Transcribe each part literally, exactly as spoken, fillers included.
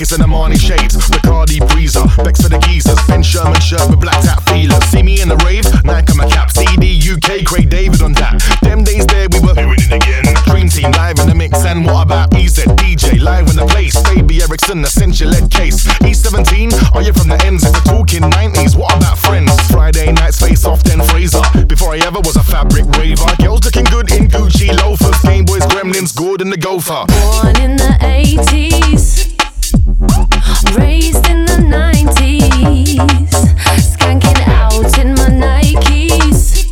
Benz and the Marnie shades, Bacardi breezer, Bex for the geezers, Ben Sherman shirt with black tap feelers. See me in the rave, Nike on my cap, C D U K, Craig David on that. Them days there we were doing it again. Dream Team live in the mix, and what about E Z D J live in the place? Baby Ericsson, essential lead case. E seventeen, are you from the ends? If we're talking nineties, what about Friends? Friday nights face off, then Fraser. Before I ever was a fabric raver, girls looking good in Gucci loafers, Game Boys, Gremlins, good in the Gopher. Born in the eighties, raised in the nineties, skanking out in my Nikes.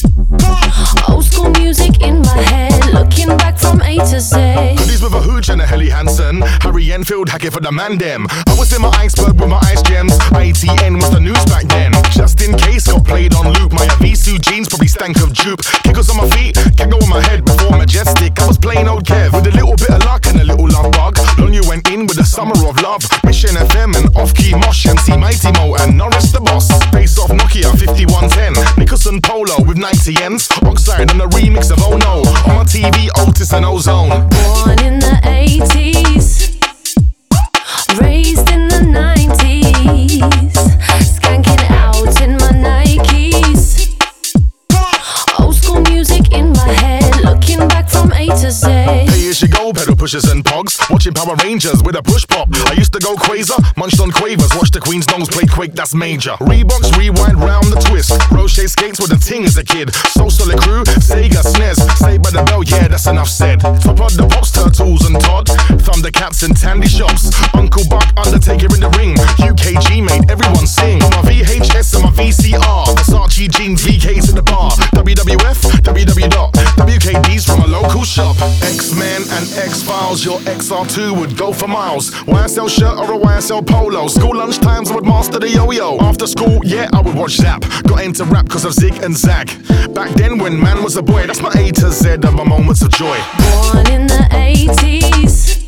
Old school music in my head, looking back from A to Z. Hoodies with a hooch and a Helly Hansen, Harry Enfield hacking for the man dem. I was in my iceberg with my ice gems, I T N was the news back then. Just in case got played on loop, my Avisu jeans probably stank of jupe. Kickers on my feet, gaggle on my head before Majestic. I was plain old Kev with a little bit of luck and a little love bug. Lonnie went in with the summer of love, Mission F M and off-key Mosh, and see Mighty Mo and Norris the Boss. Face off Nokia fifty-one ten, Nicholson Polo with ninety ends, Oxide on the remix of Oh No. On my T V, Otis and Ozone. Born in the eighties, raised in the nineties, skanking out in my Nikes. Old school music in my head, looking back from A to Z. Hey, here she go, pedal pushers and pogs, watching Power Rangers with a push pop. I used to go quasar, munched on quavers, watch the Queen's nose play Quake, that's major. Reeboks rewind round the twist, Rocher skates with a ting as a kid. So Solid Crew, Sega, S N E S, Saved by the Bell, yeah, that's enough said. Top of the Pops, Turtles and Todd, Thundercats and Tandy Shops, Uncle Buck, Undertaker in the ring, U K G made everyone sing. On my V H S and my V C R, Versace jeans, V Ks at the bar, W W F, W W dot, W K Ds from a local shop. X-Men and X-Files, your X R two would go for miles. Y S L shirt or a Y S L polo. School lunch times I would master the yo-yo. After school, yeah, I would watch Zap. Got into rap cause of Zig and Zag. Back then when man was a boy, that's my A to Z of my moments of joy. Born in the eighties,